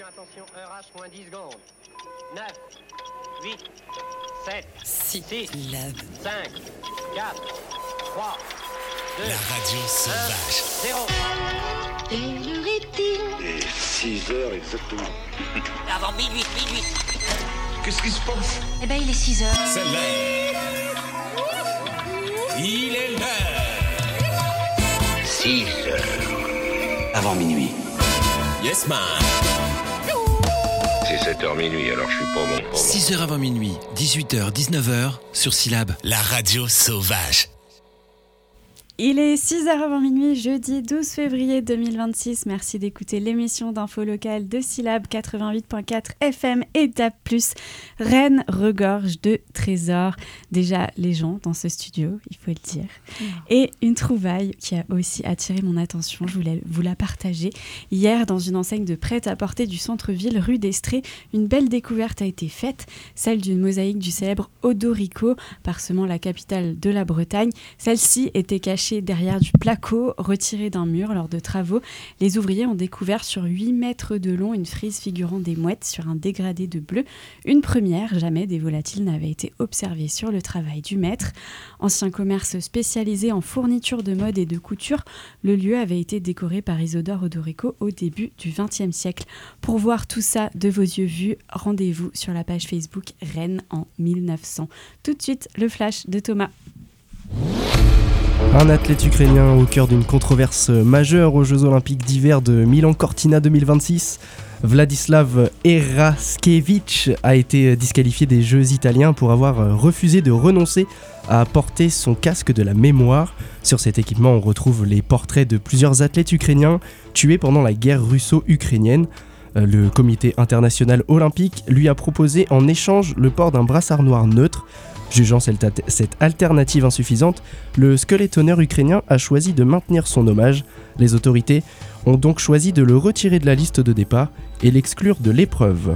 attention, heure H moins 10 secondes. 9, 8, 7, 6, 5, 4, 3, 2, la radio sauvage. 0. Quelle heure est-il ? Et 6 heures exactement. Avant minuit. Qu'est-ce qui se passe ? Eh ben, il est 6 heures. C'est l'heure. Il est l'heure. 6 heures. Avant minuit. Yes, man. C'est 7h minuit, alors je suis pas bon. 6h avant minuit, 18h, 19h, sur Syllab. La radio sauvage. Il est 6h avant minuit, jeudi 12 février 2026. Merci d'écouter l'émission d'info locale de Syllab 88.4 FM et DAB+. Rennes regorge de trésors. Déjà, les gens dans ce studio, il faut le dire. Et une trouvaille qui a aussi attiré mon attention, je voulais vous la partager. Hier, dans une enseigne de prêt-à-porter du centre-ville, rue d'Estrée, une belle découverte a été faite, celle d'une mosaïque du célèbre Odorico, parsemant la capitale de la Bretagne. Celle-ci était cachée derrière du placo retiré d'un mur lors de travaux. Les ouvriers ont découvert sur 8 mètres de long une frise figurant des mouettes sur un dégradé de bleu. Une première, jamais des volatiles n'avaient été observés sur le travail du maître. Ancien commerce spécialisé en fournitures de mode et de couture, le lieu avait été décoré par Isidore Odorico au début du XXe siècle. Pour voir tout ça de vos yeux vus, rendez-vous sur la page Facebook Rennes en 1900. Tout de suite, le flash de Thomas. Un athlète ukrainien au cœur d'une controverse majeure aux Jeux Olympiques d'hiver de Milan-Cortina 2026. Vladislav Eraskevich a été disqualifié des Jeux italiens pour avoir refusé de renoncer à porter son casque de la mémoire. Sur cet équipement, on retrouve les portraits de plusieurs athlètes ukrainiens tués pendant la guerre russo-ukrainienne. Le comité international olympique lui a proposé en échange le port d'un brassard noir neutre. Jugeant cette alternative insuffisante, le skeletonneur ukrainien a choisi de maintenir son hommage. Les autorités ont donc choisi de le retirer de la liste de départ et l'exclure de l'épreuve.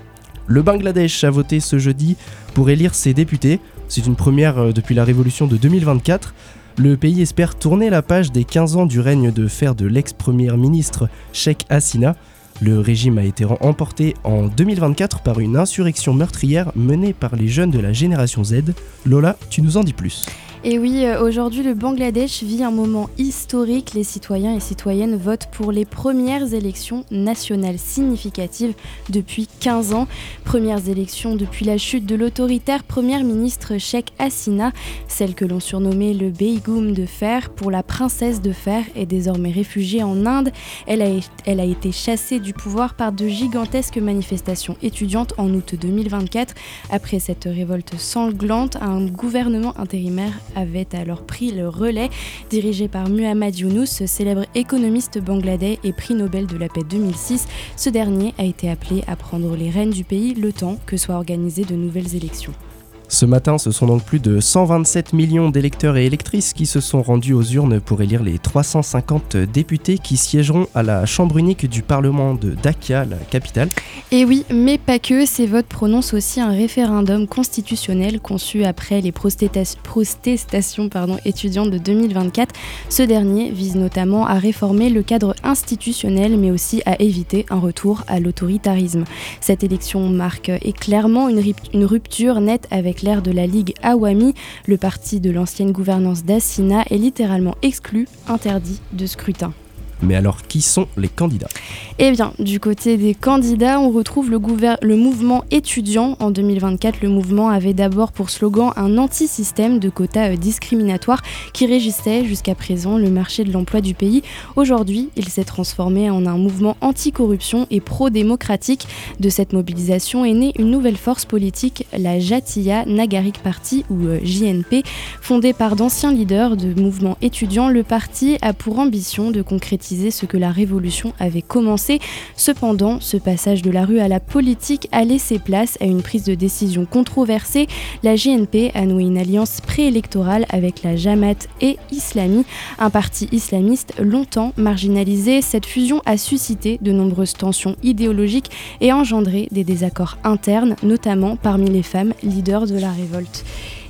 Le Bangladesh a voté ce jeudi pour élire ses députés. C'est une première depuis la révolution de 2024. Le pays espère tourner la page des 15 ans du règne de fer de l'ex-premier ministre Sheikh Hasina. Le régime a été emporté en 2024 par une insurrection meurtrière menée par les jeunes de la génération Z. Lola, tu nous en dis plus. Et oui, aujourd'hui, le Bangladesh vit un moment historique. Les citoyens et citoyennes votent pour les premières élections nationales significatives depuis 15 ans. Premières élections depuis la chute de l'autoritaire Premier ministre Sheikh Hasina, celle que l'on surnommait le Begum de fer pour la princesse de fer, est désormais réfugiée en Inde. Elle a été chassée du pouvoir par de gigantesques manifestations étudiantes en août 2024. Après cette révolte sanglante, un gouvernement intérimaire avait alors pris le relais, dirigé par Muhammad Yunus, célèbre économiste bangladais et prix Nobel de la paix 2006. Ce dernier a été appelé à prendre les rênes du pays le temps que soient organisées de nouvelles élections. Ce matin, ce sont donc plus de 127 millions d'électeurs et électrices qui se sont rendus aux urnes pour élire les 350 députés qui siégeront à la chambre unique du Parlement de Dhaka, la capitale. Et oui, mais pas que, ces votes prononcent aussi un référendum constitutionnel conçu après les protestations étudiantes de 2024. Ce dernier vise notamment à réformer le cadre institutionnel, mais aussi à éviter un retour à l'autoritarisme. Cette élection marque clairement une rupture nette avec l'ère de la Ligue Awami. Le parti de l'ancienne gouvernance d'Hassina est littéralement exclu, interdit de scrutin. Mais alors, qui sont les candidats ? Eh bien, du côté des candidats, on retrouve le mouvement étudiant. En 2024, le mouvement avait d'abord pour slogan un anti-système de quotas discriminatoires qui régissait jusqu'à présent le marché de l'emploi du pays. Aujourd'hui, il s'est transformé en un mouvement anti-corruption et pro-démocratique. De cette mobilisation est née une nouvelle force politique, la Jatiya Nagarik Party, ou JNP. Fondée par d'anciens leaders de mouvements étudiants, le parti a pour ambition de concrétiser ce que la révolution avait commencé. Cependant, ce passage de la rue à la politique a laissé place à une prise de décision controversée. La JNP a noué une alliance préélectorale avec la Jamaat et Islami, un parti islamiste longtemps marginalisé. Cette fusion a suscité de nombreuses tensions idéologiques et engendré des désaccords internes, notamment parmi les femmes leaders de la révolte.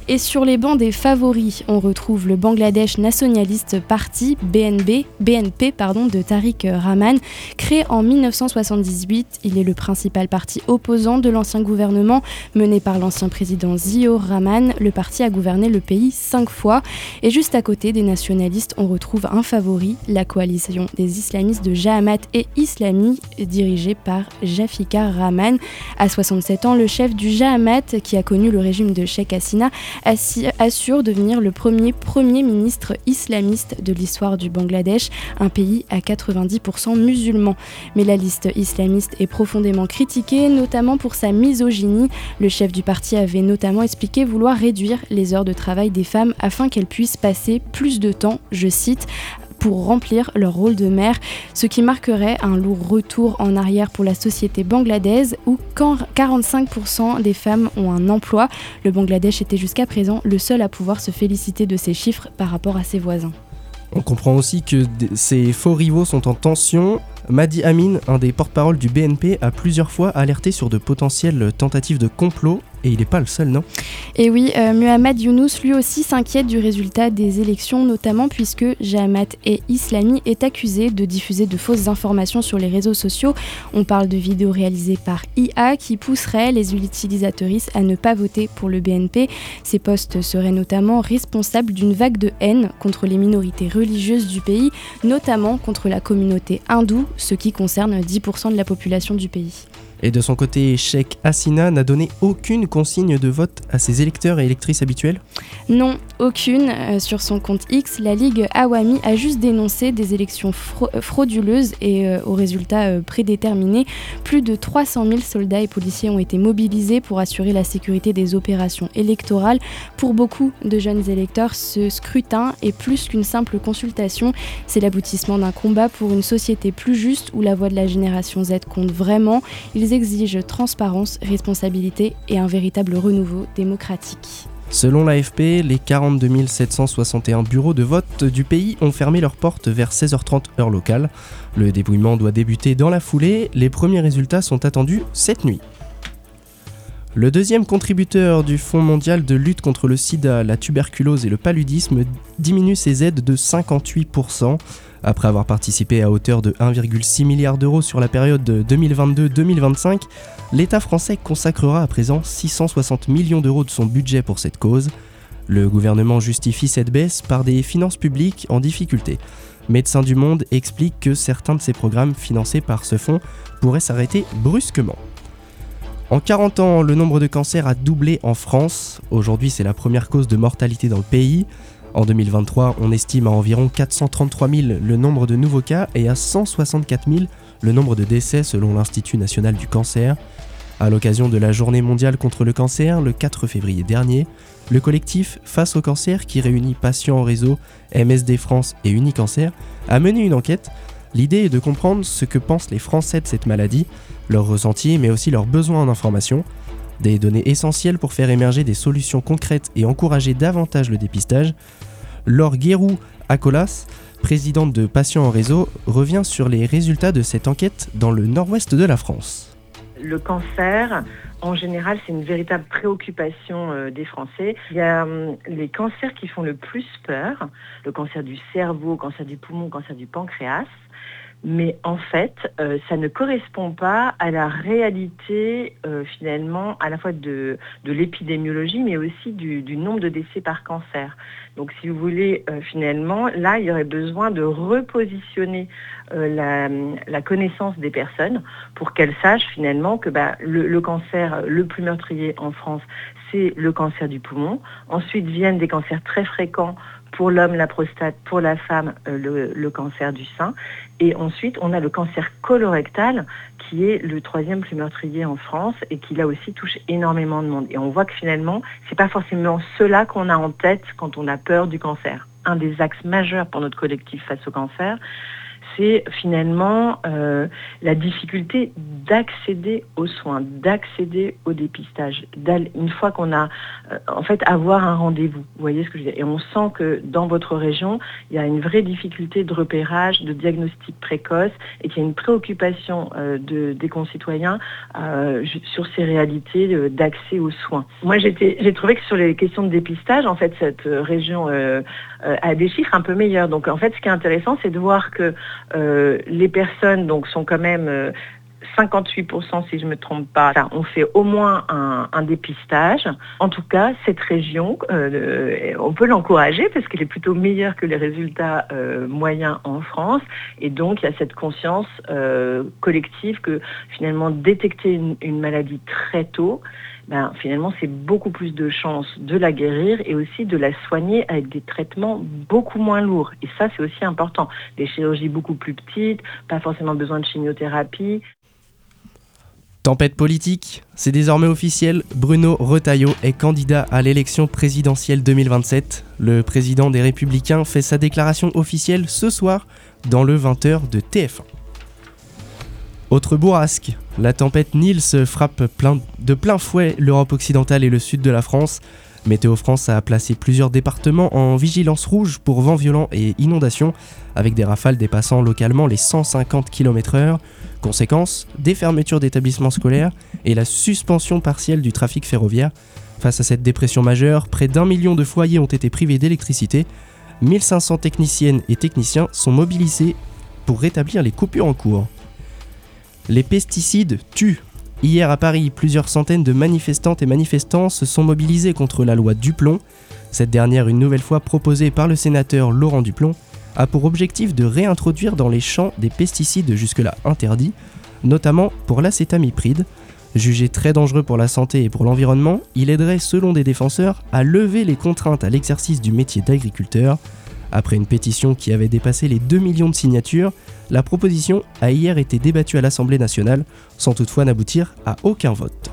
Et sur les bancs des favoris, on retrouve le Bangladesh Nationalist Party, BNP, de Tariq Rahman. Créé en 1978, il est le principal parti opposant de l'ancien gouvernement mené par l'ancien président Ziaur Rahman. Le parti a gouverné le pays 5 fois. Et juste à côté des nationalistes, on retrouve un favori, la coalition des islamistes de Jamaat et Islami, dirigée par Jafikar Rahman. À 67 ans, le chef du Jamaat, qui a connu le régime de Sheikh Hasina, assure devenir le premier ministre islamiste de l'histoire du Bangladesh, un pays à 90% musulman. Mais la liste islamiste est profondément critiquée, notamment pour sa misogynie. Le chef du parti avait notamment expliqué vouloir réduire les heures de travail des femmes afin qu'elles puissent passer plus de temps, je cite, pour remplir leur rôle de mère, ce qui marquerait un lourd retour en arrière pour la société bangladaise où 45% des femmes ont un emploi. Le Bangladesh était jusqu'à présent le seul à pouvoir se féliciter de ces chiffres par rapport à ses voisins. On comprend aussi que ces faux rivaux sont en tension. Mahdi Amin, un des porte-parole du BNP, a plusieurs fois alerté sur de potentielles tentatives de complot. Et il n'est pas le seul, non ? Et oui, Muhammad Younous, lui aussi, s'inquiète du résultat des élections, notamment puisque Jamaat et Islami est accusé de diffuser de fausses informations sur les réseaux sociaux. On parle de vidéos réalisées par IA qui pousseraient les utilisateuristes à ne pas voter pour le BNP. Ces posts seraient notamment responsables d'une vague de haine contre les minorités religieuses du pays, notamment contre la communauté hindoue, ce qui concerne 10% de la population du pays. Et de son côté, Sheikh Hasina n'a donné aucune consigne de vote à ses électeurs et électrices habituels ? Non, aucune. Sur son compte X, la Ligue Awami a juste dénoncé des élections frauduleuses et aux résultats prédéterminés. Plus de 300 000 soldats et policiers ont été mobilisés pour assurer la sécurité des opérations électorales. Pour beaucoup de jeunes électeurs, ce scrutin est plus qu'une simple consultation. C'est l'aboutissement d'un combat pour une société plus juste où la voix de la génération Z compte vraiment. Ils exigent transparence, responsabilité et un véritable renouveau démocratique. Selon l'AFP, les 42 761 bureaux de vote du pays ont fermé leurs portes vers 16h30 heure locale. Le dépouillement doit débuter dans la foulée. Les premiers résultats sont attendus cette nuit. Le deuxième contributeur du Fonds mondial de lutte contre le sida, la tuberculose et le paludisme diminue ses aides de 58%. Après avoir participé à hauteur de 1,6 milliard d'euros sur la période de 2022-2025, l'État français consacrera à présent 660 millions d'euros de son budget pour cette cause. Le gouvernement justifie cette baisse par des finances publiques en difficulté. Médecins du Monde explique que certains de ces programmes financés par ce fonds pourraient s'arrêter brusquement. En 40 ans, le nombre de cancers a doublé en France. Aujourd'hui, c'est la première cause de mortalité dans le pays. En 2023, on estime à environ 433 000 le nombre de nouveaux cas et à 164 000 le nombre de décès selon l'Institut national du cancer. À l'occasion de la Journée mondiale contre le cancer, le 4 février dernier, le collectif Face au cancer, qui réunit Patients en réseau, MSD France et Unicancer, a mené une enquête. L'idée est de comprendre ce que pensent les Français de cette maladie, leurs ressentis mais aussi leurs besoins en information. Des données essentielles pour faire émerger des solutions concrètes et encourager davantage le dépistage. Laure Guérou-Acolas, présidente de Patients en réseau, revient sur les résultats de cette enquête dans le nord-ouest de la France. Le cancer, en général, c'est une véritable préoccupation des Français. Il y a les cancers qui font le plus peur, le cancer du cerveau, le cancer du poumon, le cancer du pancréas. Mais en fait, ça ne correspond pas à la réalité, finalement, à la fois de l'épidémiologie, mais aussi du nombre de décès par cancer. Donc, si vous voulez, finalement, là, il y aurait besoin de repositionner la connaissance des personnes pour qu'elles sachent, finalement, que le cancer le plus meurtrier en France, c'est le cancer du poumon. Ensuite viennent des cancers très fréquents pour l'homme, la prostate, pour la femme, le cancer du sein. Et ensuite, on a le cancer colorectal, qui est le troisième plus meurtrier en France et qui, là aussi, touche énormément de monde. Et on voit que finalement, c'est pas forcément cela qu'on a en tête quand on a peur du cancer. Un des axes majeurs pour notre collectif Face au cancer, c'est finalement la difficulté d'accéder aux soins, d'accéder au dépistage. Une fois qu'on a, avoir un rendez-vous. Vous voyez ce que je veux dire ? Et on sent que dans votre région, il y a une vraie difficulté de repérage, de diagnostic précoce, et qu'il y a une préoccupation des concitoyens sur ces réalités d'accès aux soins. Moi, j'ai trouvé que sur les questions de dépistage, en fait, cette région a des chiffres un peu meilleurs. Donc, en fait, ce qui est intéressant, c'est de voir que les personnes sont quand même 58%, si je ne me trompe pas, on fait au moins un dépistage. En tout cas, cette région, on peut l'encourager parce qu'elle est plutôt meilleure que les résultats moyens en France. Et donc, il y a cette conscience collective que finalement, détecter une maladie très tôt, finalement, c'est beaucoup plus de chances de la guérir et aussi de la soigner avec des traitements beaucoup moins lourds. Et ça, c'est aussi important. Des chirurgies beaucoup plus petites, pas forcément besoin de chimiothérapie. Tempête politique, c'est désormais officiel, Bruno Retailleau est candidat à l'élection présidentielle 2027. Le président des Républicains fait sa déclaration officielle ce soir dans le 20h de TF1. Autre bourrasque, la tempête Nils frappe de plein fouet l'Europe occidentale et le sud de la France. Météo France a placé plusieurs départements en vigilance rouge pour vents violents et inondations, avec des rafales dépassant localement les 150 km/h. Conséquence, des fermetures d'établissements scolaires et la suspension partielle du trafic ferroviaire. Face à cette dépression majeure, près d'1 million de foyers ont été privés d'électricité. 1500 techniciennes et techniciens sont mobilisés pour rétablir les coupures en cours. Les pesticides tuent. Hier à Paris, plusieurs centaines de manifestantes et manifestants se sont mobilisés contre la loi Duplon. Cette dernière, une nouvelle fois proposée par le sénateur Laurent Duplon, a pour objectif de réintroduire dans les champs des pesticides jusque-là interdits, notamment pour l'acétamipride. Jugé très dangereux pour la santé et pour l'environnement, il aiderait, selon des défenseurs, à lever les contraintes à l'exercice du métier d'agriculteur. Après une pétition qui avait dépassé les 2 millions de signatures, la proposition a hier été débattue à l'Assemblée nationale, sans toutefois n'aboutir à aucun vote.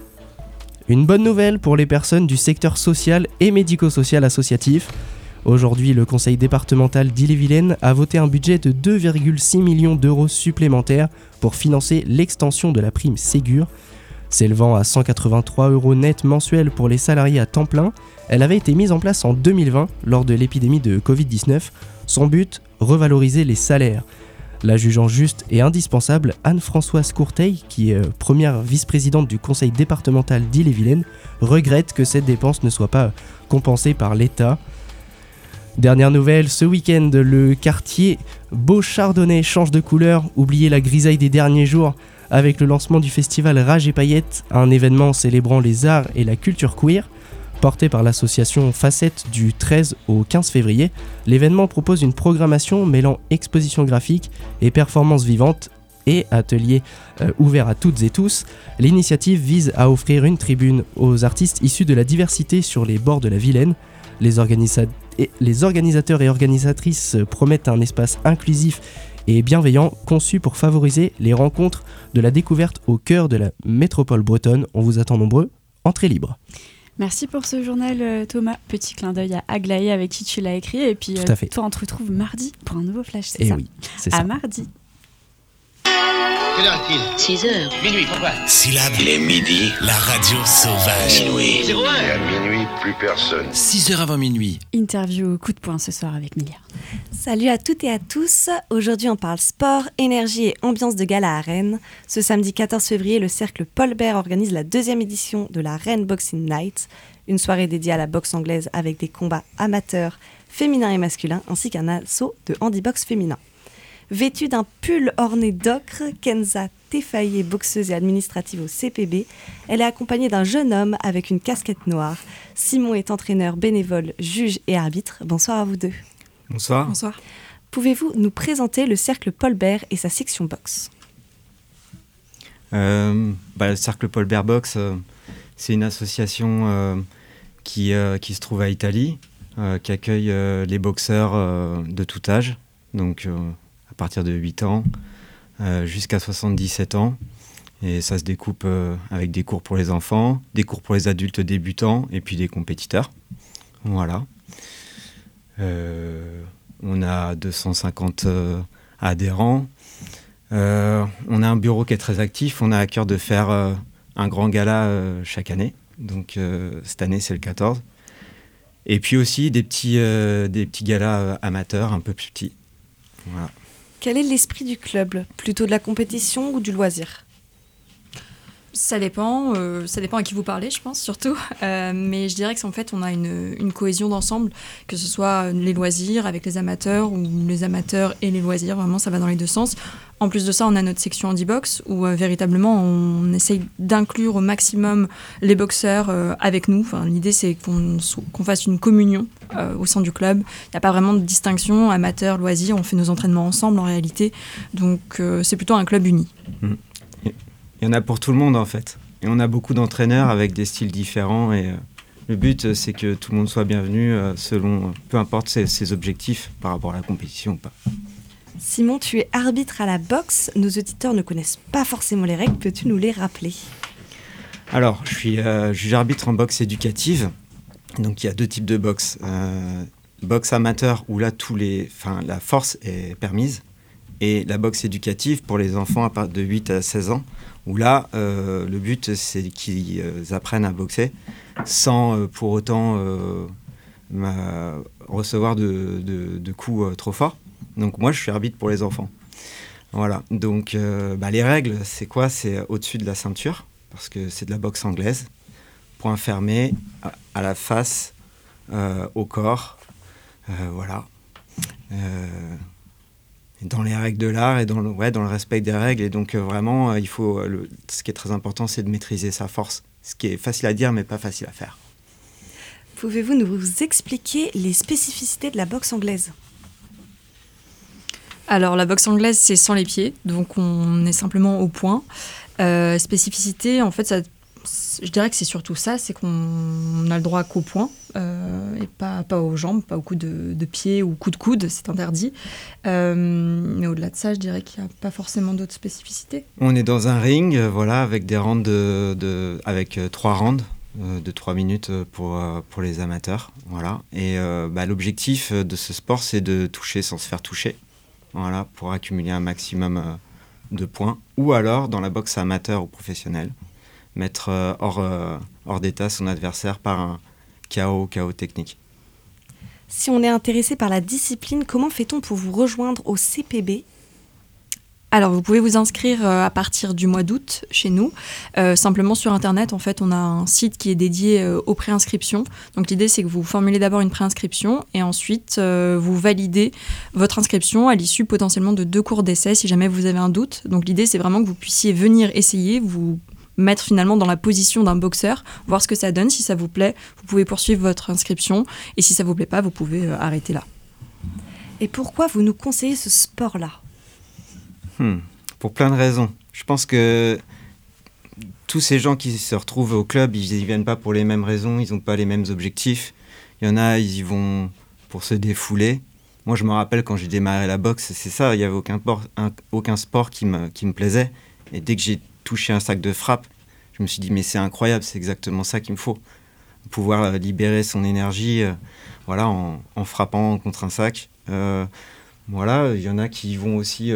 Une bonne nouvelle pour les personnes du secteur social et médico-social associatif. Aujourd'hui, le conseil départemental d'Ille-et-Vilaine a voté un budget de 2,6 millions d'euros supplémentaires pour financer l'extension de la prime Ségur. S'élevant à 183 € net mensuels pour les salariés à temps plein, elle avait été mise en place en 2020 lors de l'épidémie de Covid-19. Son but, revaloriser les salaires. La jugeant juste et indispensable, Anne-Françoise Courteil, qui est première vice-présidente du conseil départemental d'Ille-et-Vilaine, regrette que cette dépense ne soit pas compensée par l'État. Dernière nouvelle, ce week-end, le quartier Beau-Chardonnay change de couleur. Oubliez la grisaille des derniers jours avec le lancement du festival Rage et Paillettes, un événement célébrant les arts et la culture queer. Porté par l'association Facette du 13 au 15 février, l'événement propose une programmation mêlant exposition graphique et performances vivantes et ateliers ouverts à toutes et tous. L'initiative vise à offrir une tribune aux artistes issus de la diversité sur les bords de la Vilaine. Les organisateurs et organisatrices promettent un espace inclusif et bienveillant conçu pour favoriser les rencontres de la découverte au cœur de la métropole bretonne. On vous attend nombreux, entrée libre. Merci pour ce journal Thomas. Petit clin d'œil à Aglaé avec qui tu l'as écrit. Et puis toi on te retrouve mardi pour un nouveau flash, c'est ça ? Oui, c'est ça. À mardi. Quelle heure est-il ? 6h. Minuit, pourquoi ? Syllabe, Il est midi. la radio sauvage. Minuit. 01. Et à minuit, plus personne. 6h avant minuit. Interview coup de poing ce soir avec Milia. Salut à toutes et à tous. Aujourd'hui, on parle sport, énergie et ambiance de gala à Rennes. Ce samedi 14 février, le cercle Paul Bert organise la 2e édition de la Rennes Boxing Night, une soirée dédiée à la boxe anglaise avec des combats amateurs, féminins et masculins, ainsi qu'un assaut de handibox féminin. Vêtue d'un pull orné d'ocre, Kenza Tefaye est boxeuse et administrative au CPB. Elle est accompagnée d'un jeune homme avec une casquette noire. Simon est entraîneur bénévole, juge et arbitre. Bonsoir à vous deux. Bonsoir. Bonsoir. Pouvez-vous nous présenter le cercle Paul Bert et sa section boxe ? Le cercle Paul Bert Boxe, c'est une association qui se trouve à Italie, qui accueille les boxeurs de tout âge, donc à partir de 8 ans jusqu'à 77 ans. Et ça se découpe avec des cours pour les enfants, des cours pour les adultes débutants et puis des compétiteurs. Voilà. On a 250 adhérents. On a un bureau qui est très actif. On a à cœur de faire un grand gala chaque année. Donc cette année, c'est le 14. Et puis aussi des petits galas amateurs un peu plus petits. Voilà. Quel est l'esprit du club ? Plutôt de la compétition ou du loisir ? Ça dépend à qui vous parlez, je pense, surtout. Mais je dirais qu'en fait, on a une cohésion d'ensemble, que ce soit les loisirs avec les amateurs ou les amateurs et les loisirs. Vraiment, ça va dans les deux sens. En plus de ça, on a notre section handibox où véritablement, on essaye d'inclure au maximum les boxeurs avec nous. Enfin, l'idée, c'est qu'on fasse une communion au sein du club. Il n'y a pas vraiment de distinction amateurs, loisirs. On fait nos entraînements ensemble, en réalité. Donc, c'est plutôt un club uni. Il y en a pour tout le monde en fait. Et on a beaucoup d'entraîneurs avec des styles différents. Et le but, c'est que tout le monde soit bienvenu selon, peu importe ses objectifs par rapport à la compétition ou pas. Simon, tu es arbitre à la boxe. Nos auditeurs ne connaissent pas forcément les règles. Peux-tu nous les rappeler ? Alors, je suis juge-arbitre en boxe éducative. Donc, il y a 2 types de boxe. Boxe amateur, où là, la force est permise. Et la boxe éducative pour les enfants à partir de 8 à 16 ans, où là, le but, c'est qu'ils apprennent à boxer sans pour autant recevoir de coups trop forts. Donc moi, je suis arbitre pour les enfants. Voilà. Donc les règles, c'est quoi ? C'est au-dessus de la ceinture, parce que c'est de la boxe anglaise. Point fermé, à la face, au corps. Voilà. Dans les règles de l'art et dans le respect des règles. Et donc vraiment, ce qui est très important, c'est de maîtriser sa force. Ce qui est facile à dire, mais pas facile à faire. Pouvez-vous nous expliquer les spécificités de la boxe anglaise ? Alors, la boxe anglaise, c'est sans les pieds, donc on est simplement au point. Spécificité, en fait, je dirais que c'est surtout ça, c'est qu'on a le droit qu'au poing, et pas aux jambes, pas aux coups de pied ou coups de coude, c'est interdit. Mais au-delà de ça, je dirais qu'il n'y a pas forcément d'autres spécificités. On est dans un ring, avec des rounds avec 3 rounds de 3 minutes pour les amateurs. Voilà. Et l'objectif de ce sport, c'est de toucher sans se faire toucher. Voilà, pour accumuler un maximum de points. Ou alors, dans la boxe amateur ou professionnelle, mettre hors d'état son adversaire par un KO technique. Si on est intéressé par la discipline, comment fait-on pour vous rejoindre au CPB ? Alors, vous pouvez vous inscrire à partir du mois d'août chez nous. Simplement sur Internet, en fait, on a un site qui est dédié aux préinscriptions. Donc, l'idée, c'est que vous formulez d'abord une préinscription et ensuite, vous validez votre inscription à l'issue potentiellement de 2 cours d'essai si jamais vous avez un doute. Donc, l'idée, c'est vraiment que vous puissiez venir essayer, vous mettre finalement dans la position d'un boxeur, voir ce que ça donne. Si ça vous plaît, vous pouvez poursuivre votre inscription. Et si ça ne vous plaît pas, vous pouvez arrêter là. Et pourquoi vous nous conseillez ce sport-là ? Pour plein de raisons. Je pense que tous ces gens qui se retrouvent au club, ils n'y viennent pas pour les mêmes raisons, ils n'ont pas les mêmes objectifs. Il y en a, ils y vont pour se défouler. Moi, je me rappelle quand j'ai démarré la boxe, c'est ça, il n'y avait aucun sport qui me plaisait. Et dès que j'ai touché un sac de frappe, je me suis dit, mais c'est incroyable, c'est exactement ça qu'il me faut. Pouvoir libérer son énergie en frappant contre un sac. Voilà, il y en a qui vont aussi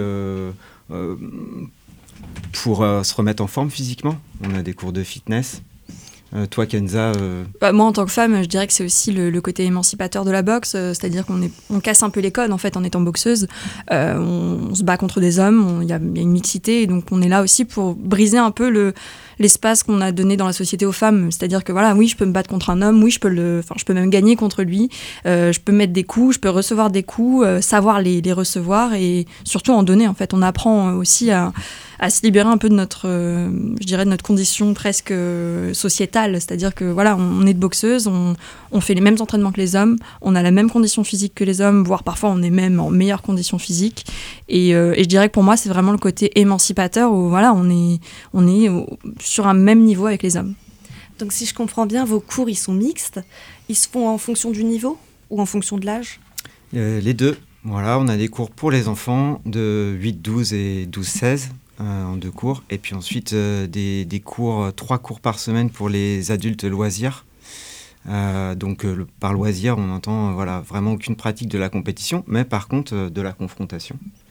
pour se remettre en forme physiquement. On a des cours de fitness. Toi, Kenza Moi, en tant que femme, je dirais que c'est aussi le côté émancipateur de la boxe. C'est-à-dire qu'on casse un peu les codes, en fait, en étant boxeuse. On se bat contre des hommes, il y a une mixité. Et donc, on est là aussi pour briser un peu l'espace qu'on a donné dans la société aux femmes. C'est-à-dire que, voilà, oui, je peux me battre contre un homme, oui, je peux même gagner contre lui. Je peux mettre des coups, je peux recevoir des coups, savoir les recevoir et surtout en donner, en fait. On apprend aussi à se libérer un peu de notre condition presque sociétale. C'est-à-dire que voilà, on est de boxeuses, on fait les mêmes entraînements que les hommes, on a la même condition physique que les hommes, voire parfois on est même en meilleure condition physique. Et je dirais que pour moi, c'est vraiment le côté émancipateur où voilà, on est sur un même niveau avec les hommes. Donc si je comprends bien, vos cours, ils sont mixtes. Ils se font en fonction du niveau ou en fonction de l'âge ? Les deux. Voilà, on a des cours pour les enfants de 8, 12 et 12, 16. En 2 cours, et puis ensuite des cours, 3 cours par semaine pour les adultes loisirs. Donc par loisir, on entend vraiment aucune pratique de la compétition, mais par contre de la confrontation.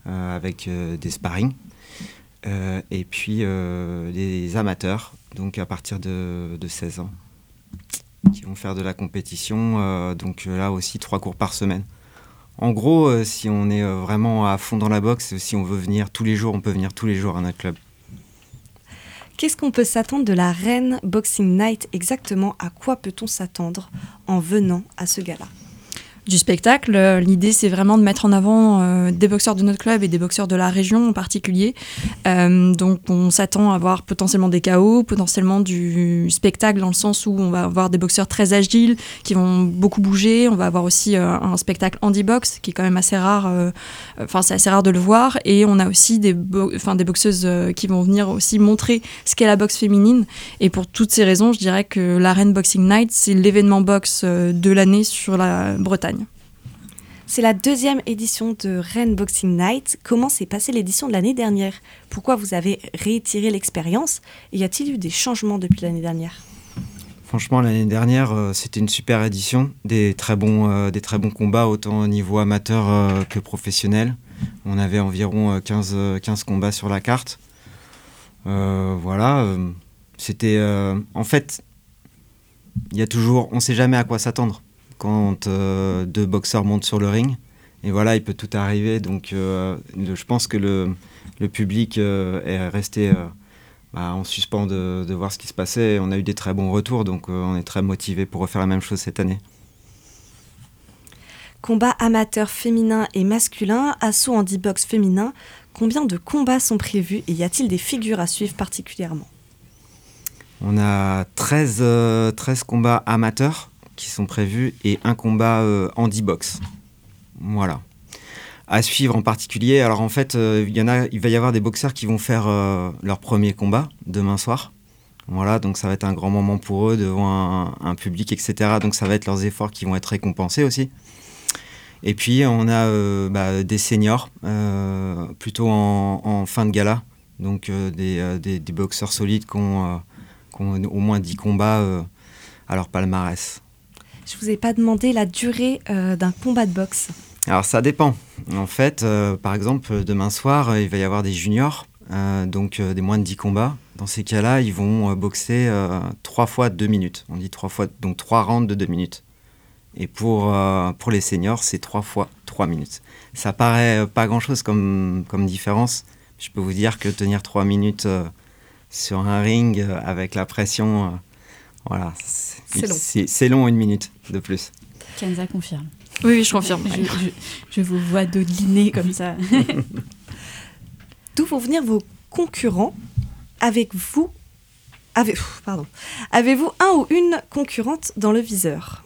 avec des sparring. Et puis les amateurs, donc à partir de 16 ans, qui vont faire de la compétition. Donc là aussi, 3 cours par semaine. En gros, si on est vraiment à fond dans la boxe, si on veut venir tous les jours, on peut venir tous les jours à notre club. Qu'est-ce qu'on peut s'attendre de la Rennes Boxing Night exactement? À quoi peut-on s'attendre en venant à ce gala? Du spectacle. L'idée, c'est vraiment de mettre en avant des boxeurs de notre club et des boxeurs de la région en particulier. Donc, on s'attend à avoir potentiellement des KO, potentiellement du spectacle dans le sens où on va avoir des boxeurs très agiles qui vont beaucoup bouger. On va avoir aussi un spectacle handi-box qui est quand même assez rare. C'est assez rare de le voir. Et on a aussi des boxeuses qui vont venir aussi montrer ce qu'est la boxe féminine. Et pour toutes ces raisons, je dirais que la Rennes Boxing Night, c'est l'événement boxe de l'année sur la Bretagne. C'est la 2e édition de Rennes Boxing Night. Comment s'est passée l'édition de l'année dernière? Pourquoi vous avez réitéré l'expérience? Et y a-t-il eu des changements depuis l'année dernière? Franchement, l'année dernière, c'était une super édition. Des très bons combats, autant au niveau amateur que professionnel. On avait environ 15 combats sur la carte. C'était... en fait, il y a toujours... On ne sait jamais à quoi s'attendre quand 2 boxeurs montent sur le ring. Et voilà, il peut tout arriver. Donc, je pense que le public est resté en suspens de voir ce qui se passait. On a eu des très bons retours, donc on est très motivés pour refaire la même chose cette année. Combat amateur féminin et masculin, assaut handi-box féminin. Combien de combats sont prévus et y a-t-il des figures à suivre particulièrement? On a 13 combats amateurs qui sont prévus et un combat handi-box. Voilà. À suivre en particulier, alors en fait, il va y avoir des boxeurs qui vont faire leur premier combat demain soir. Voilà, donc ça va être un grand moment pour eux devant un public, etc. Donc ça va être leurs efforts qui vont être récompensés aussi. Et puis on a des seniors, plutôt en fin de gala. Donc des boxeurs solides qui ont au moins 10 combats à leur palmarès. Je vous ai pas demandé la durée d'un combat de boxe. Alors ça dépend. En fait, par exemple, demain soir, il va y avoir des juniors, donc des moins de 10 combats. Dans ces cas-là, ils vont boxer 3 fois 2 minutes. On dit 3 fois, donc 3 rounds de 2 minutes. Et pour les seniors, c'est 3 fois 3 minutes. Ça paraît pas grand-chose comme différence. Je peux vous dire que tenir 3 minutes sur un ring avec la pression... Voilà, c'est long 1 minute de plus. Kenza confirme. Oui, je confirme. Je vous vois dodeliner comme ça. D'où vont venir vos concurrents? Avez-vous un ou une concurrente dans le viseur?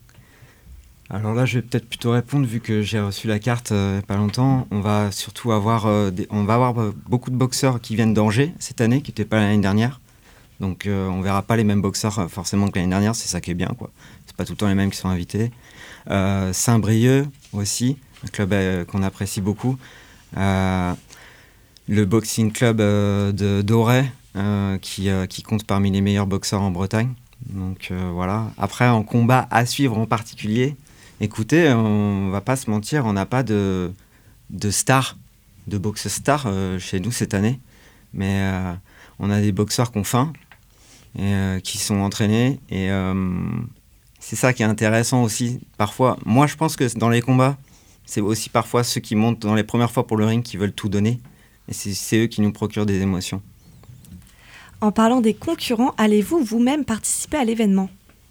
Alors là, je vais peut-être plutôt répondre vu que j'ai reçu la carte il n'y a pas longtemps. On va surtout avoir, beaucoup de boxeurs qui viennent d'Angers cette année, qui n'étaient pas l'année dernière. Donc on verra pas les mêmes boxeurs forcément que l'année dernière, c'est ça qui est bien, quoi. C'est pas tout le temps les mêmes qui sont invités. Saint-Brieuc aussi, un club qu'on apprécie beaucoup. Le boxing club de d'Auray, qui compte parmi les meilleurs boxeurs en Bretagne. Donc voilà. Après, en combat à suivre en particulier, écoutez, on va pas se mentir, on n'a pas de star, de boxe star chez nous cette année. Mais on a des boxeurs qui ont faim et qui sont entraînés. Et c'est ça qui est intéressant aussi. Parfois, moi je pense que dans les combats, c'est aussi parfois ceux qui montent dans les premières fois pour le ring qui veulent tout donner. Et c'est eux qui nous procurent des émotions. En parlant des concurrents, allez-vous vous-même participer à l'événement?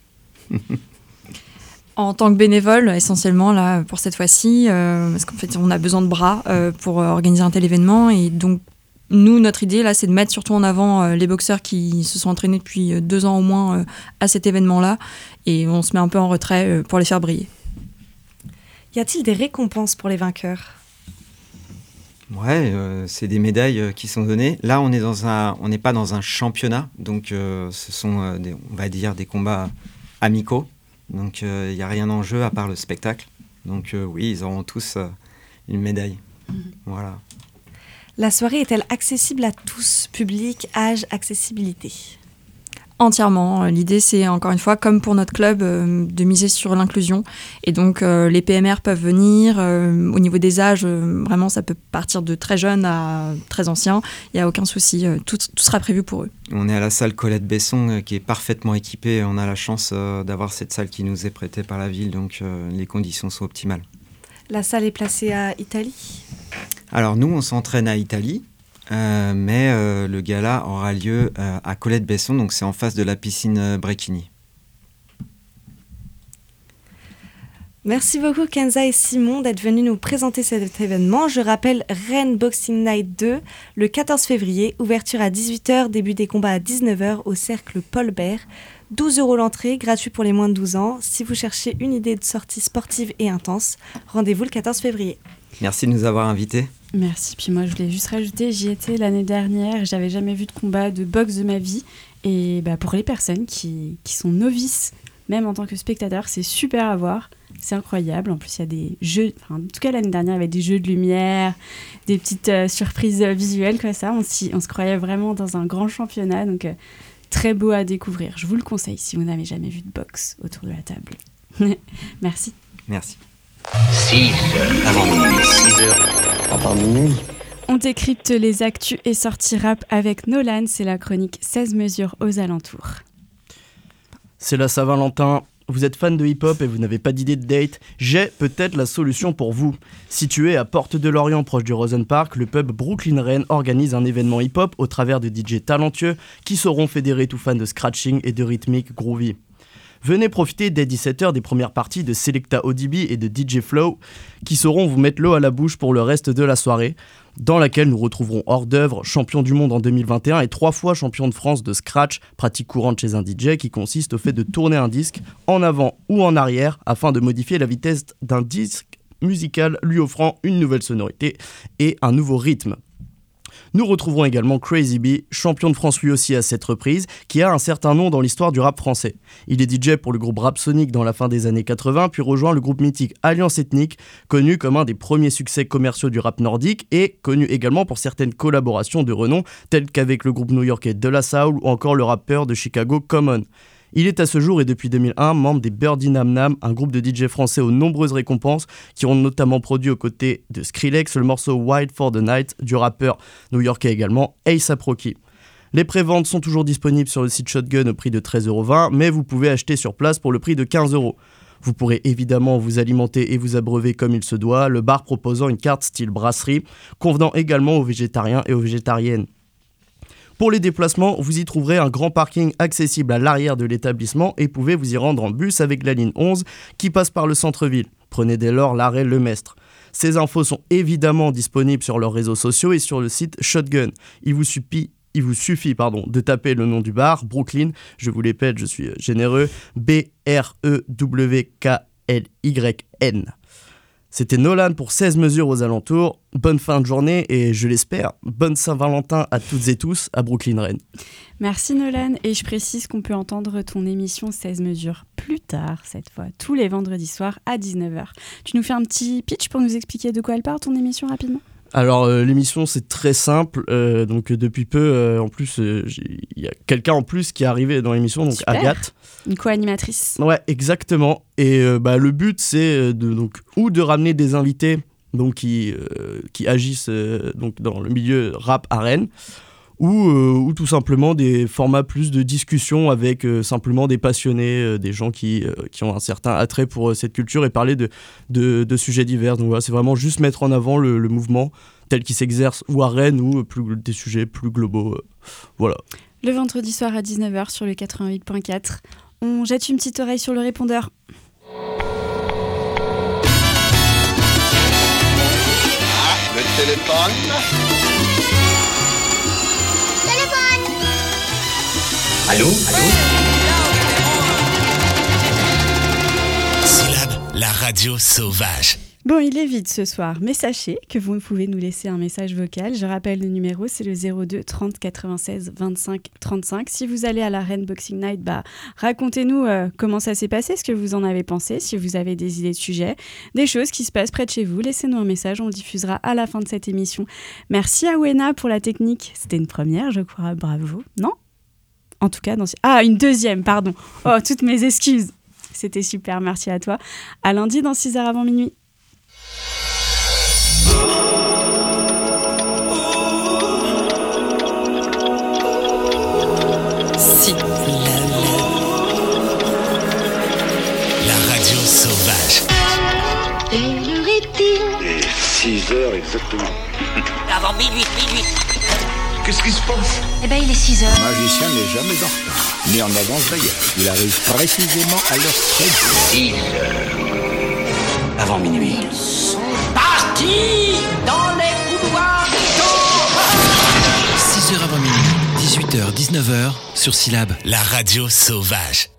En tant que bénévole, essentiellement, là, pour cette fois-ci, parce qu'en fait, on a besoin de bras pour organiser un tel événement. Et donc, nous, notre idée, là, c'est de mettre surtout en avant les boxeurs qui se sont entraînés depuis 2 ans au moins à cet événement-là. Et on se met un peu en retrait pour les faire briller. Y a-t-il des récompenses pour les vainqueurs? Ouais, c'est des médailles qui sont données. Là, on n'est pas dans un championnat, donc ce sont, on va dire, des combats amicaux. Donc, il n'y a rien en jeu à part le spectacle. Donc, oui, ils auront tous une médaille. Voilà. La soirée est-elle accessible à tous, public, âge, accessibilité? Entièrement. L'idée, c'est encore une fois, comme pour notre club, de miser sur l'inclusion. Et donc, les PMR peuvent venir. Au niveau des âges, vraiment, ça peut partir de très jeunes à très anciens. Il n'y a aucun souci. Tout sera prévu pour eux. On est à la salle Colette Besson qui est parfaitement équipée. On a la chance d'avoir cette salle qui nous est prêtée par la ville. Donc, les conditions sont optimales. La salle est placée à Italie ? Alors, nous, on s'entraîne à Italie. Mais le gala aura lieu à Colette Besson, donc c'est en face de la piscine Brecchini. Merci beaucoup Kenza et Simon d'être venus nous présenter cet événement. Je rappelle Rennes Boxing Night 2, le 14 février, ouverture à 18h, début des combats à 19h au cercle Paul Bert. 12 € l'entrée, gratuit pour les moins de 12 ans. Si vous cherchez une idée de sortie sportive et intense, rendez-vous le 14 février. Merci de nous avoir invités. Merci. Puis moi, je voulais juste rajouter, j'y étais l'année dernière, j'avais jamais vu de combat de boxe de ma vie. Et pour les personnes qui sont novices, même en tant que spectateur, c'est super à voir. C'est incroyable. En plus, il y a des jeux. En tout cas, l'année dernière, il y avait des jeux de lumière, des petites surprises visuelles comme ça. On se croyait vraiment dans un grand championnat. Donc, très beau à découvrir. Je vous le conseille si vous n'avez jamais vu de boxe autour de la table. Merci. Merci. 6 avant minuit, 6 heures avant minuit. On décrypte les actus et sorties rap avec Nolan. C'est la chronique 16 mesures aux alentours. C'est la Saint-Valentin. Vous êtes fan de hip-hop et vous n'avez pas d'idée de date, j'ai peut-être la solution pour vous. Situé à Porte de Lorient, proche du Rosen Park, le pub Brooklyn Rennes organise un événement hip-hop au travers de DJ talentueux qui sauront fédérer tout fan de scratching et de rythmique groovy. Venez profiter dès 17h des premières parties de Selecta ODB et de DJ Flow qui sauront vous mettre l'eau à la bouche pour le reste de la soirée, dans laquelle nous retrouverons hors d'œuvre, champion du monde en 2021 et 3 fois champion de France de scratch, pratique courante chez un DJ qui consiste au fait de tourner un disque en avant ou en arrière afin de modifier la vitesse d'un disque musical lui offrant une nouvelle sonorité et un nouveau rythme. Nous retrouverons également Crazy B, champion de France lui aussi à cette reprise, qui a un certain nom dans l'histoire du rap français. Il est DJ pour le groupe Rap Sonic dans la fin des années 80, puis rejoint le groupe mythique Alliance Ethnique, connu comme un des premiers succès commerciaux du rap nordique et connu également pour certaines collaborations de renom, telles qu'avec le groupe new-yorkais De La Soul ou encore le rappeur de Chicago Common. Il est à ce jour et depuis 2001 membre des Birdie Nam Nam, un groupe de DJ français aux nombreuses récompenses qui ont notamment produit aux côtés de Skrillex le morceau Wild for the Night du rappeur new-yorkais également A$AP Rocky. Les préventes sont toujours disponibles sur le site Shotgun au prix de 13,20 €, mais vous pouvez acheter sur place pour le prix de 15 €. Vous pourrez évidemment vous alimenter et vous abreuver comme il se doit, le bar proposant une carte style brasserie, convenant également aux végétariens et aux végétariennes. Pour les déplacements, vous y trouverez un grand parking accessible à l'arrière de l'établissement et pouvez vous y rendre en bus avec la ligne 11 qui passe par le centre-ville. Prenez dès lors l'arrêt Lemestre. Ces infos sont évidemment disponibles sur leurs réseaux sociaux et sur le site Shotgun. Il vous suffit de taper le nom du bar, Brooklyn, je vous répète, je suis généreux, BREWKLYN. C'était Nolan pour 16 mesures aux alentours. Bonne fin de journée et je l'espère, bonne Saint-Valentin à toutes et tous à Brooklyn Rennes. Merci Nolan et je précise qu'on peut entendre ton émission 16 mesures plus tard cette fois, tous les vendredis soirs à 19h. Tu nous fais un petit pitch pour nous expliquer de quoi elle parle ton émission rapidement ? Alors l'émission c'est très simple, donc depuis peu en plus il y a quelqu'un en plus qui est arrivé dans l'émission, donc super. Agathe. Une co-animatrice. Ouais exactement, et le but c'est de ramener des invités donc, qui agissent donc, dans le milieu rap à Rennes, ou tout simplement des formats plus de discussion avec simplement des passionnés, des gens qui ont un certain attrait pour cette culture et parler de sujets divers. Donc voilà, c'est vraiment juste mettre en avant le mouvement tel qu'il s'exerce ou à Rennes ou des sujets plus globaux. Voilà. Le vendredi soir à 19h sur le 88.4, on jette une petite oreille sur le répondeur. Le téléphone. Allô ? Syllab, la radio sauvage. Bon, il est vide ce soir, mais sachez que vous pouvez nous laisser un message vocal. Je rappelle le numéro, c'est le 02 30 96 25 35. Si vous allez à la Rennes Boxing Night, racontez-nous comment ça s'est passé, ce que vous en avez pensé, si vous avez des idées de sujets, des choses qui se passent près de chez vous. Laissez-nous un message, on le diffusera à la fin de cette émission. Merci à Wena pour la technique. C'était une première, je crois. Bravo. Non ? En tout cas, une deuxième, pardon. Oh, toutes mes excuses. C'était super, merci à toi. À lundi dans 6h avant minuit. La radio sauvage. Quelle heure est-il? 6h exactement. Avant minuit. Qu'est-ce qui se passe? Eh ben, il est 6h. Le magicien n'est jamais en retard, ni en avance d'ailleurs. Il arrive précisément à l'heure prévue. 6h avant minuit. Ils sont partis dans les couloirs du temps. 6h avant minuit, 18h, 19h sur Syllab. La radio sauvage.